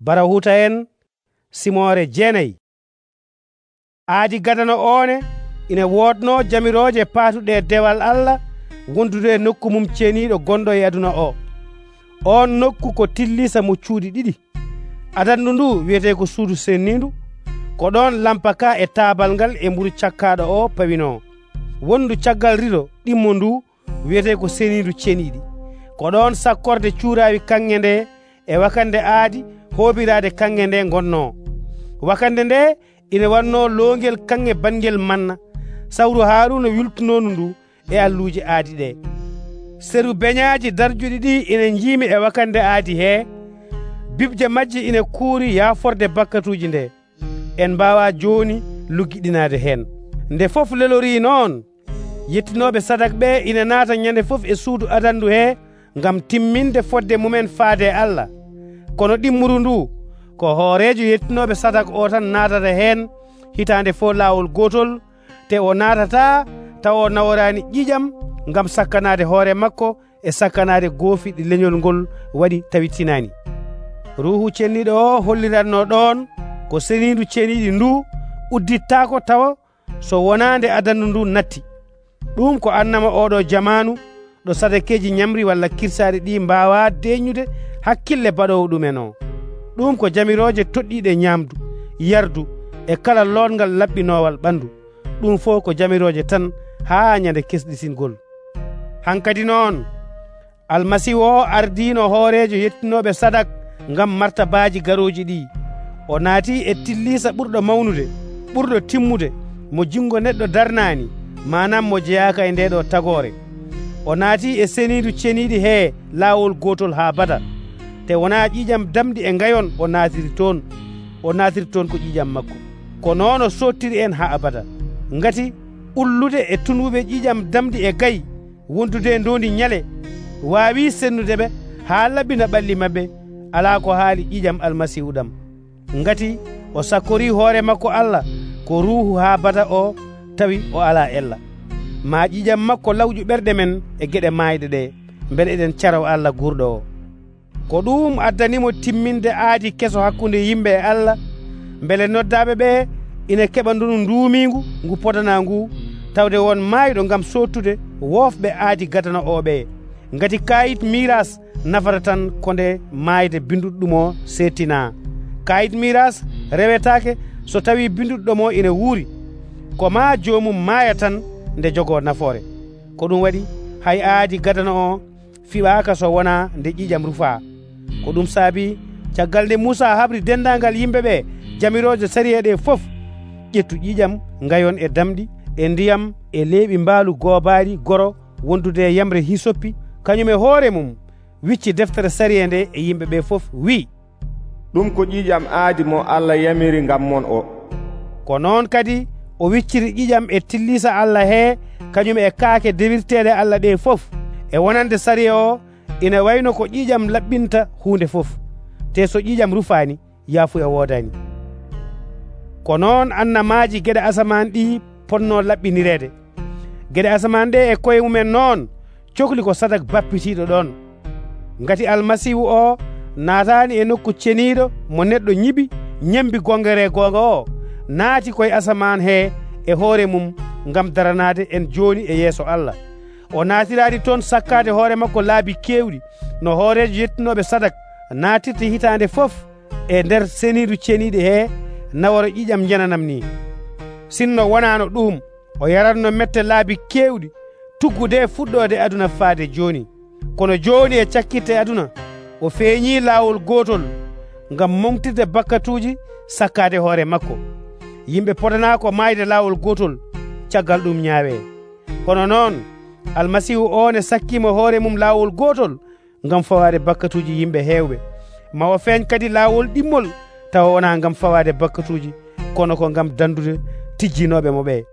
Barahuta en simore jeenayi. Aadi gadana one ina wodno jamiroje patuɗe dewal Allah wondude nokku mum ceeniɗo gondo e aduna o. On nokku ko tillisa mo cuuɗi ɗiɗi. Adandu ndu wiyete ko suudu sennindu, ko ɗon lampaka e taabal ngal e mburu cakkaɗo o pawino. Wondu caggal rido ɗimmo ndu wiyete ko senindu ceeniɗi. Ko ɗon sakkorde cuurawi kanŋe nde e wakande aadi hoobirade kanŋe nde gonno. Wakande nde ina wanno loongel kanŋe bangel manna. Sawru Haruna wiltunonu ndu e alluji aadi ɗe. Seru beñaaji darjuɗi ɗi ina jiimi e wakande aadi he. Bibje majji ina kuuri yaaforde bakkatuji nde. En mbawa joni luggiɗinade hen. Nde fof lelori noon, yettinoɓe sadak ɓe ina naata ñande fof e suudu adandu he ngam timminde fodde mumen faade Allah. Kono ɗimmuru ndu ko hoorejo yettinoɓe sadak o tan naatata hen hitande fo lawol gotol, te o naatata taw o naworani ƴiƴam ngam sakkanade hoore makko e sakkanade goofiɗe leñol ngol waɗi tawitinani. Ruhu cenniɗo o holliranno ɗon ko senindu ceeniɗi ndu uddittako tawa so wonande adandu ndu natti. Ɗum ko annama oɗo jamanu ɗo sadakeji ñamri walla kirsaɗe ɗi mbawa deñude hakkille baɗowo ɗumen o. Ɗum ko jamiroje toɗɗiɗe ñamdu, yardu e kala longal laɓɓinowal ɓandu. Ɗum fof ko jamiroje tan ha ñande kesɗitingol. Hankadi noon almasihu o ardino hoorejo yettinoɓe sadak ngam martabaji garoji ɗi. O naati e tillisa ɓurɗo mawnude, ɓurɗo timmude, mo jingo neɗɗo darnani, manam mo jeyaka e ndeɗo tagore. O naati e senidu ceeniɗi he lawol gotol ha bada. Te wona ƴiƴam damdi e ngayon o naatiri toon ko ƴiƴam makko. Ko noon o sottiri en ha abada. Ngati ullude e tunuɓe ƴiƴam damdi e gayi wondude ndondi ñale wawi sennudeɓe ha labbina ɓalli mabɓe, ala ko haali ƴiƴam almasihu ɗam. Ngati o sakkori hoore makko Allah ko ruhu ha bada o tawi o ala ella. Ma ƴiƴam makko lawƴu ɓerɗe men e gueɗe mayɗe ɗe, beele eɗen caraw Allah gurɗo o. Ko ɗum addanimo timminde aadi keso hakkunde yimɓe e Allah, beele noddaɓe ɓe ina keɓa ndunu nduumigu ngu podana ngu tawde won mayɗo ngam sottude wofɓe aadi gadana oɓe. Ngati kayit miras nafata tan konde mayde binduɗo ɗum o settina. Kayit miras rewetake so tawi binduɗo ɗum o ina wuuri, ko ma jomum maaya tan nde jogo nafoore. Ko ɗum waɗi hay aadi gadana o fiɓaka so wona nde ƴiƴam rufa. Ko ɗum saabi caggal nde Musa habri dendagal yimɓeɓe jamiroje sariya ɗe fof, ƴettu ƴiƴam ngayon e damɗi e ndiyam e leeɓi mbaalu goobaari goro wondude yamre hisoppi, kañum e hoore mum wicci deftere sariya nde e yimɓeɓe fof wi: ɗum ko ƴiƴam aadi mo Allah yamiri ngam mon o. Ko noon kadi o wicciri ƴiƴam e tillisa Allah he kañum e kaake dewirteɗe Allah ɗe fof. E wonande sariya o ina wayno ko ƴiƴam laɓɓinta hunde fof, te so ƴiƴam rufani yaafu e wodani. Ko noon annamaji gueɗe asaman ɗi ponno laɓɓinirede. Gueɗe asaman ɗe e koye mumen noon cohli ko sadak bappitiɗo ɗon. Ngati almasihu o naatani e nokku ceniɗo mo neɗɗo ñibi ñambi gongere gonga o, naati koye asaman he e hoore mum ngam daranade en joni e yeeso Allah. O naatiradi toon sakkade hoore makko laabi kewɗi no hoorejo yettinoɓe sadak naatirta hitande fof e nder senidu ceniɗi he naworo ƴiƴam jananam ni. Sinno wonano ɗum o yaratno mette laabi kewɗi tuggude fuɗɗode aduna faade joni. Kono joni e cakkirte aduna o feeñi lawol gotol ngam momtirde bakkatuji sakkade hoore makko. Yimɓe podana ko mayde lawol gotol caggal ɗum ñaawe. Kono noon almasihu o ne sakkima hoore mum lawol gotol ngam fawade bakkatuji yimɓe hewɓe. Ma o feeñ kadi lawol ɗimmol tawa wona ngam fawade bakkatuji, kono ko ngam dandude tijjinoɓe mo ɓe.